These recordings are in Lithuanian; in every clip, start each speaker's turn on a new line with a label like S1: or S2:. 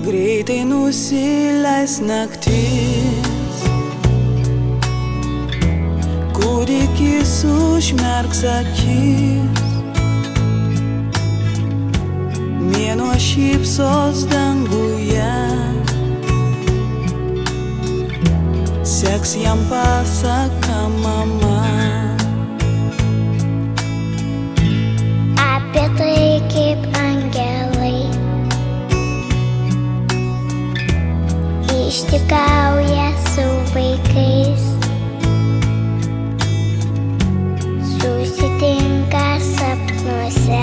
S1: Greitai nusileis naktis, kūdikis užmerks akis, mėnuo šypsos danguje, seks jam pasaka mama.
S2: Apie tai, kaip angelai ištikauja su vaikais, susitinka sapnuose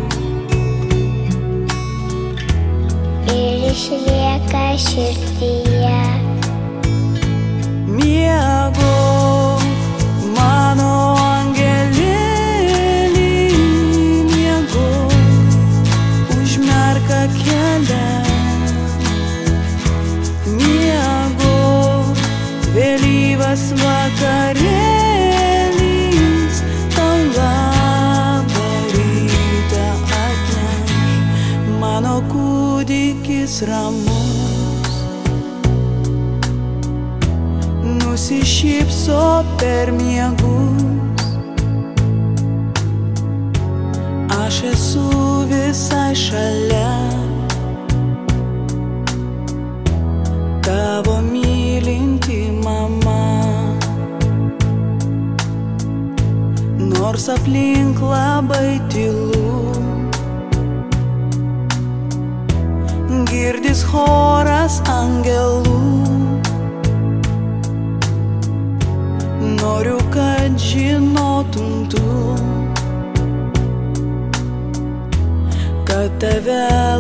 S2: ir išlieka širdyje.
S1: Miegok, mano angelėlį, miegok, užmerk akėles. Miegok, vėlyvas vakarėlis, tau labą rytą atneš. Mano kūdikis ramus, nusišypso per miegus. Aš esu visai šalia, tavo mylinti mama. Nors aplink labai tylu, girdis choras angelų. Noriu, kad žinotum tu, kad tave